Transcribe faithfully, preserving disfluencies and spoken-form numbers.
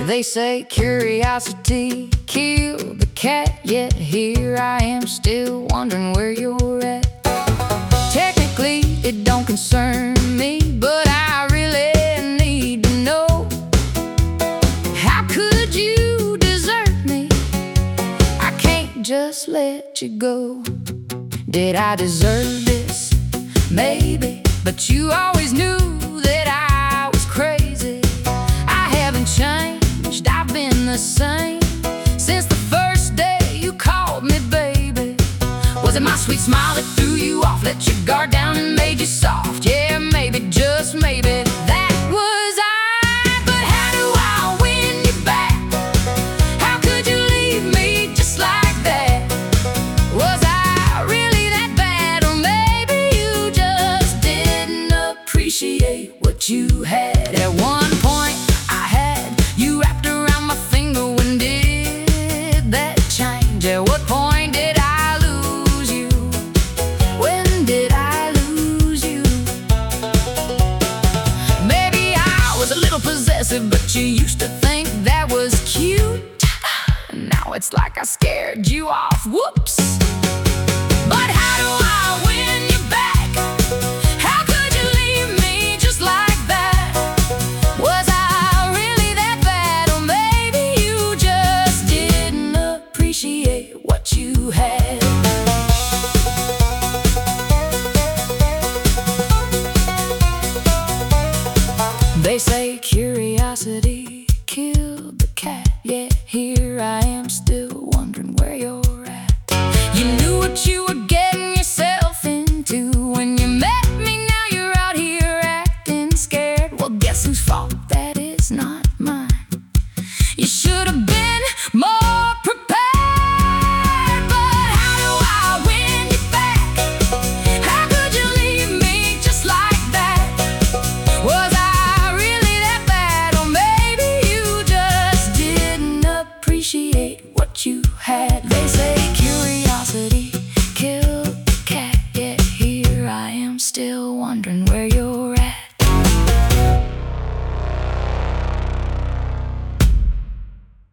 They say curiosity killed the cat, yet here I am still wondering where you're at. Technically it don't concern me, but I really need to know. How could you desert me? I can't just let you go. Did I deserve this? Maybe, but you always knew that I was crazy. I haven't changed, I've been the same since the first day you called me baby. Was it my sweet smile that threw you off, let your guard down and made you soft? Yeah, maybe, just maybe, that was I. But how do I win you back? How could you leave me just like that? Was I really that bad? Or maybe you just didn't appreciate what you had. At one point I had you wrapped around my finger. When did that change? At what point did I lose you? When did I lose you? Maybe I was a little possessive, but you used to think that was cute. Now it's like I scared you off.